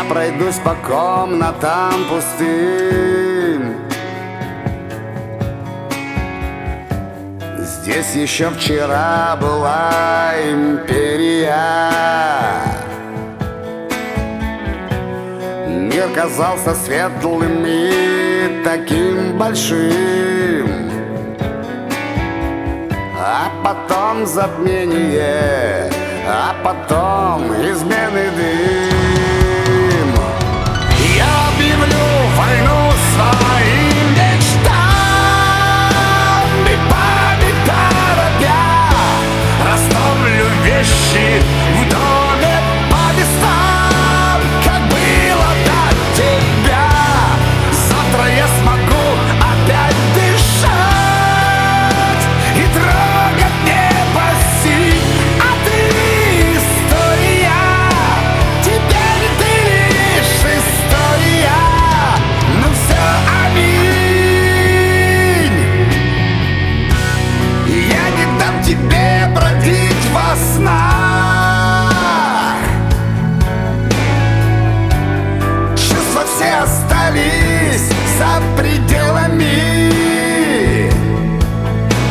Я пройдусь по комнатам пустым. Здесь еще вчера была империя. Мир казался светлым и таким большим. А потом затмение, а потом измены дым. Я объявлю войну своим мечтам, и память торопя расставлю вещи в доме по местам. Как было до тебя, завтра я смогу опять дышать и трогать небо синь. А ты история, теперь ты лишь история. Ну все, аминь. Я не дам тебе бродить во снах. Чувства все остались за пределами.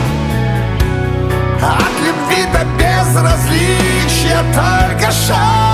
От любви до безразличия только шаг.